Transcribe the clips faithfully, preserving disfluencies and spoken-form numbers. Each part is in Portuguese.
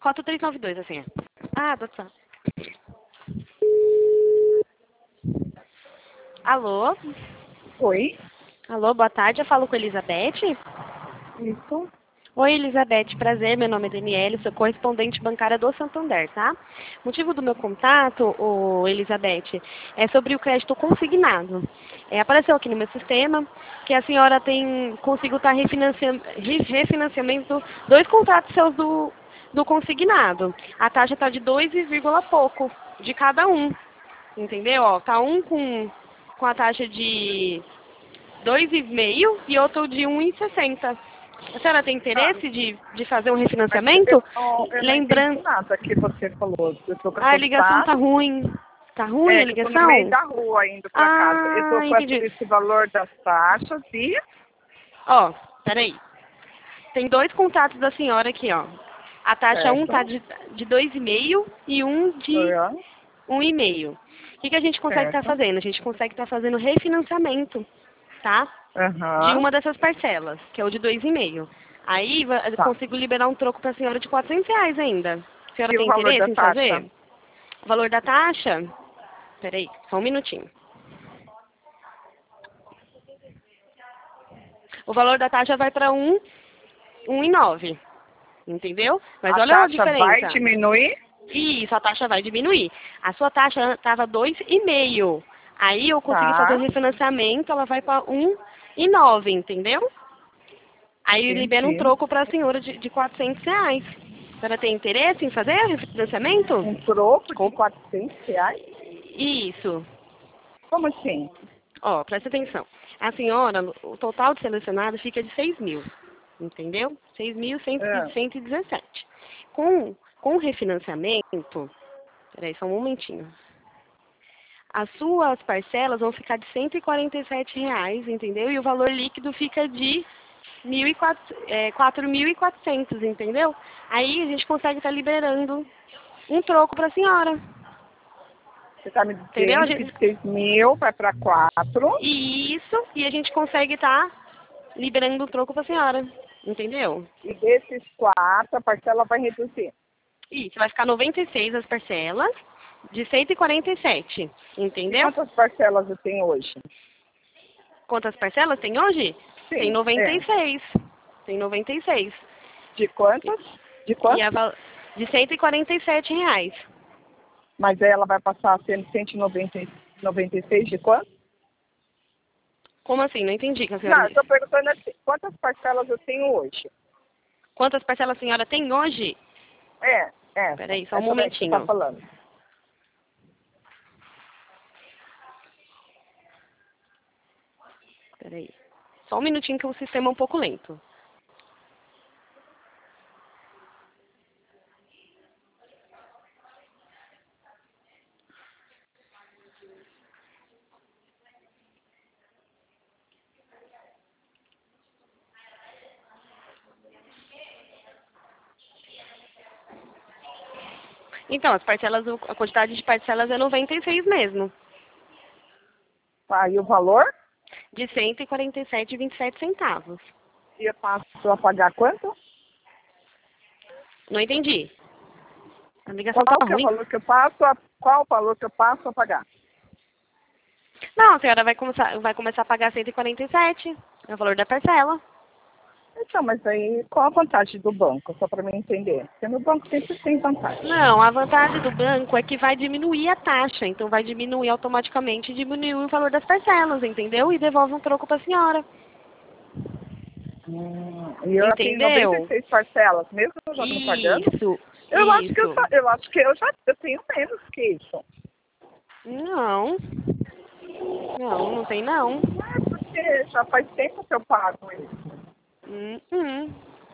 quatro três nove dois, assim. Ah, do WhatsApp. Alô? Oi? Alô, boa tarde. Eu falo com a Elizabeth. Isso? Oi, Elizabeth. Prazer. Meu nome é Daniele. Sou correspondente bancária do Santander, tá? O motivo do meu contato, ô, Elizabeth, é sobre o crédito consignado. É, apareceu aqui no meu sistema que a senhora tem conseguiu estar refinanciando, refinanciamento dois contratos seus do, do consignado. A taxa está de dois vírgula pouco de cada um. Entendeu? Ó, tá um com, com a taxa de dois vírgula cinco e outro de um vírgula sessenta. A senhora tem Ah, interesse de, de fazer um mas eu refinanciamento? não, eu não entendi Lembrando... nada que você falou. Eu tô com Ah, a essa ligação tá taxa. ruim. Tá ruim a É, que eu tô no meio ligação? da rua indo pra casa. Eu tô Ah, com essa- entendi. esse valor das taxas e... Ó, peraí. Tem dois contatos da senhora aqui, ó. A taxa um tá Certo. de, de dois vírgula cinco e um de É, um vírgula cinco. O que, que a gente consegue estar certo. fazendo? A gente consegue estar fazendo refinanciamento, tá? De Aham. uma dessas parcelas, que é o de dois vírgula cinco. Aí va- eu Tá. consigo liberar um troco para a senhora de quatrocentos reais ainda. A senhora E o tem valor da interesse em taxa? fazer? O valor da taxa? Peraí, só um minutinho. O valor da taxa vai para um, um e nove, entendeu? Mas A olha a taxa vai diferença. diminuir? Isso, a taxa vai diminuir. A sua taxa estava dois vírgula cinco. Aí eu consegui fazer o Tá. refinanciamento, ela vai para um e nove, entendeu? Aí libera um Entendi. troco para a senhora de, de quatrocentos reais. A senhora tem interesse em fazer refinanciamento? Um troco de Com... quatrocentos reais? Isso. Como assim? Ó, presta atenção. A senhora, o total de selecionado fica de seis mil, entendeu? seis mil É. cento e dezessete. Com, com o refinanciamento, peraí, só um momentinho. As suas parcelas vão ficar de cento e quarenta e sete reais, entendeu? E o valor líquido fica de mil e quatrocentos, é, quatro mil e quatrocentos, entendeu? Aí a gente consegue estar liberando um troco para a senhora, Você está me entendeu? A dizendo que gente, de seis mil vai para quatro. e isso, e a gente consegue estar liberando um troco para a senhora, entendeu? E desses quatro, a parcela vai reduzir. Isso, vai ficar noventa e seis as parcelas de cento e quarenta e sete, E entendeu? quantas parcelas eu tenho hoje? Quantas parcelas tem hoje? Tem Sim, noventa é. e seis. Tem noventa e seis. De quantas? De E a quantos? val- de cento e quarenta e sete reais. Mas aí ela vai passar a ser cento e noventa e seis de quanto? Como assim? Não entendi o que a senhora Não, eu estou disse. perguntando assim, quantas parcelas eu tenho hoje? Quantas parcelas a senhora tem hoje? É, essa. Peraí, só um Essa daí que você está momentinho. falando. Peraí. Só um minutinho que o sistema é um pouco lento. Então, as parcelas, a quantidade de parcelas é noventa e seis mesmo. Ah, e o valor? De cento e quarenta e sete e vinte e sete centavos. E eu passo a pagar quanto? Não entendi. A ligação Qual estava que é o ruim. valor que eu passo a, qual o valor que eu passo a pagar? Não, a senhora vai começar, vai começar a pagar cento e quarenta e sete. É o valor da parcela. Então, mas aí qual a vantagem do banco, só para mim entender? Porque no banco sempre tem vantagem. Não, a vantagem do banco é que vai diminuir a taxa. Então vai diminuir automaticamente, diminuir o valor das parcelas, entendeu? E devolve um troco para a senhora. Hum, e eu já tenho noventa e Entendeu? seis parcelas, mesmo eu já não pagando. Isso, Eu acho que eu, isso. só- eu acho que eu já eu tenho menos que isso. Não, não, não tem não. Não é porque já faz tempo que eu pago isso. Hum, hum.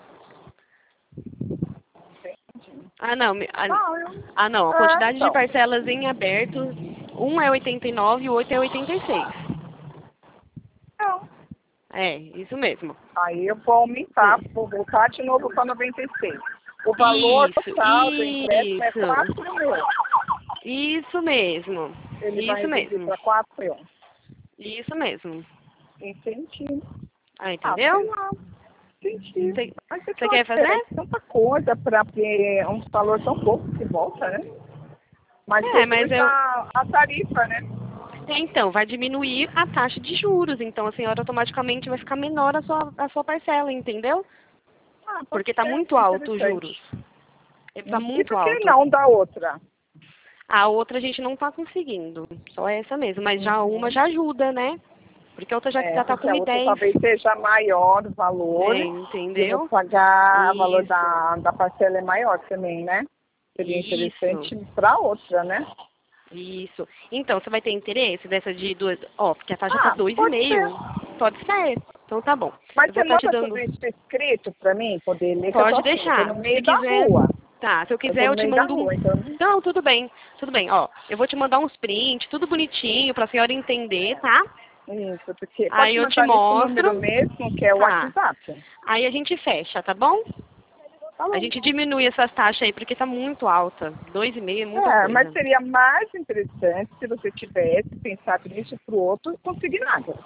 Entendi. Ah, não. me- Ah, Não, eu. ah, não. A É, quantidade de então. parcelas em aberto, um é oitenta e nove e o outro é oitenta e seis. Não. É, isso mesmo. Aí eu vou aumentar, Sim. vou voltar de novo para noventa e seis. O valor Isso, total do empréstimo é isso. quatro mil. Isso mesmo. Ele vai Isso reduzir mesmo. para quatro mil. Isso mesmo. Entendi. Ah, Ah, sei entendeu? lá. Entendi. Você, Mas é você quer claro, fazer? é tanta coisa para ter um valor tão pouco que volta, né? Mas É, mas reduz eu... a, a tarifa, né? Então, vai diminuir a taxa de juros. Então, a senhora automaticamente vai ficar menor a sua, a sua parcela, entendeu? Ah, pode Porque está ser, muito alto os interessante. juros. Está E muito por que alto. não da outra? A outra a gente não está conseguindo. Só essa mesmo. Mas já uma Uhum. já ajuda, né? Porque a outra já É, está com porque a uma outra dez. talvez seja maior o valor É, e eu vou entendeu? pagar, o valor Isso. da, da parcela é maior também, né? Seria Isso. interessante para outra, né? Isso. Então, você vai ter interesse dessa de duas... Ó, porque a taxa tá Ah, dois e pode ser. meio. Pode ser. Então tá bom. Mas Eu vou você estar te manda tudo dando... isso escrito para mim, poder ler, que eu tô Pode assim, eu tô deixar. no Se meio da quiser... rua. Tá, se eu Eu tô quiser no eu te meio da mando um... rua, então. Não, tudo bem. Tudo bem. Ó, eu vou te mandar uns prints, tudo bonitinho, pra senhora entender, tá? Isso, porque Aí pode eu te mandar nesse mostro. número mesmo, que é o Tá. WhatsApp. Aí a gente fecha, tá bom? Tá A bom. gente diminui essas taxas aí, porque tá muito alta. Dois e meio é muita É, mas coisa. seria mais interessante se você tivesse pensado nisso pro outro consignado.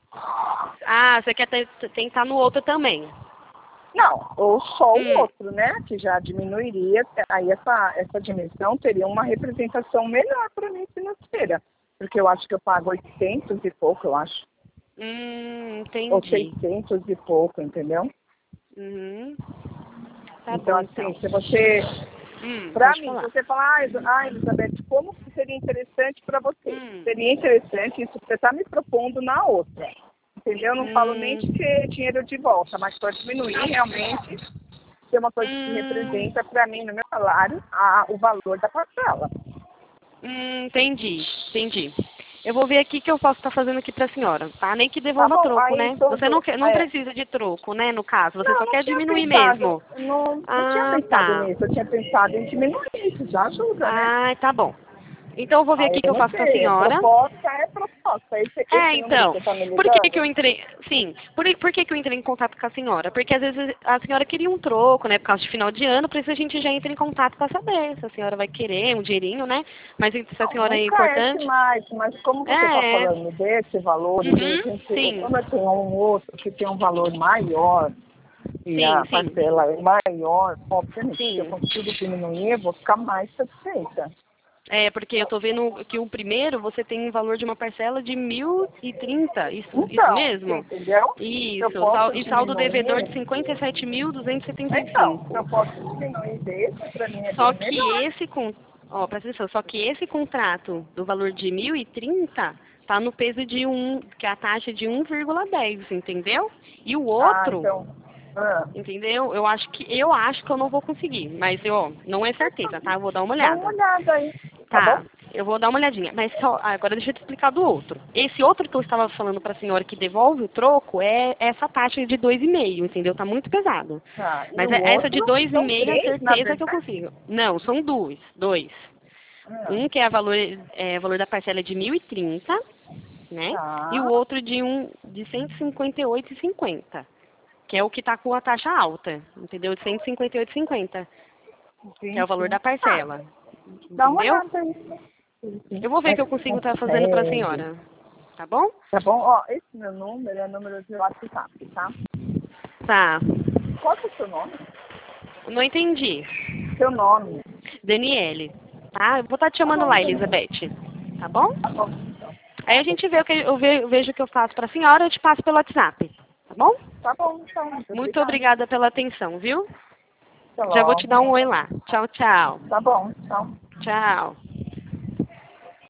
Ah, você quer te- tentar no outro também? Não, ou só o Hum. outro, né? Que já diminuiria, aí essa, essa dimensão teria uma representação melhor para mim financeira. Porque eu acho que eu pago oitocentos e pouco, eu acho. Hum, Ou entendi. seiscentos e pouco, entendeu? Uhum. Tá Então, bom, assim, então. se você, Hum, para pode mim, se falar. você falar, ah, Elis- ah, Elizabeth, como que seria interessante para você? Hum. Seria interessante isso que você está me propondo na outra. Entendeu? Eu não falo nem Hum. de ter dinheiro de volta, mas para diminuir realmente, ser uma coisa que Hum. representa para mim, no meu salário, a, o valor da parcela. Hum, entendi. Entendi. Eu vou ver aqui o que eu posso estar fazendo aqui pra senhora, tá? Nem que Tá devolva bom? troco, Aí né? Você não tudo. quer, não É, precisa de troco, né, no caso. Você não, só eu não quer tinha diminuir pensado, mesmo. não, não tinha Ah, pensado tá. nisso, eu tinha pensado em diminuir, isso já ajuda, né? Ah, tá bom. Então eu vou ver Aí aqui o que eu eu não faço com a sei, senhora. proposta é proposta. Esse, É, esse número que então, você está me por que que ligando? eu entrei, sim, por, por que que eu entrei em contato com a senhora? Porque às vezes a senhora queria um troco, né, por causa de final de ano, por isso a gente já entra em contato para saber se a senhora vai querer um dinheirinho, né, mas se a Não, senhora é nunca é importante, demais, mas como você está é, é, falando desse valor, e de uhum, repente, sim, como eu tenho um outro que tem um valor maior, e sim, a sim, parcela é maior, obviamente, se eu sim. consigo diminuir, eu vou ficar mais satisfeita. É, porque eu tô vendo que o primeiro você tem um valor de uma parcela de mil e trinta, isso, isso Então, você mesmo? entendeu? Se eu Isso, posso sal- e saldo devedor de diminuir, cinquenta e sete mil duzentos e setenta e então, se eu cinco. posso diminuir desse, para mim é Só bem que melhor. esse con- ó, presta atenção, só que esse contrato do valor de mil e trinta tá no peso de um, que é a taxa de um vírgula dez, entendeu? E o Ah, outro, então, ah, entendeu? Eu acho que eu acho que eu não vou conseguir, mas eu, ó, não é certeza, tá? Eu vou dar uma dá uma olhada. olhada aí, tá bom? Tá, eu vou dar uma olhadinha. Mas só, agora deixa eu te explicar do outro. Esse outro que eu estava falando para a senhora que devolve o troco é essa taxa de dois e meio, entendeu? Tá muito pesado. Tá, e Mas o é- essa de outro dois e são meio é três, na certeza que eu verdade. consigo. Não, são dois. Dois. Ah, Um que é o valor, é, valor da parcela de mil e trinta, né? E o tá, outro de um de cento e cinquenta e oito e cinquenta, que é o que está com a taxa alta, entendeu? De cento e cinquenta e oito e cinquenta, que é o valor entendi. da Tá, parcela, dá uma entendeu? olhada aí. Eu vou ver o É que eu que consigo estar fazendo para a consegue. senhora, tá bom? Tá bom? Ó, esse meu número é número de WhatsApp, tá? Tá. Qual que é o seu nome? Não entendi. Seu nome. Daniele. Tá? Eu vou estar te Tá chamando bom, lá, então. Elizabeth. Tá bom? Tá bom, então. Aí a gente vê o que eu, ve- eu vejo o que eu faço para a senhora, eu te passo pelo WhatsApp. Tá bom? Tá bom, então. Muito Muito obrigada. obrigada pela atenção, viu? Até Já vou te dar logo. um oi lá. Tchau, tchau. Tá bom, tchau. Tchau.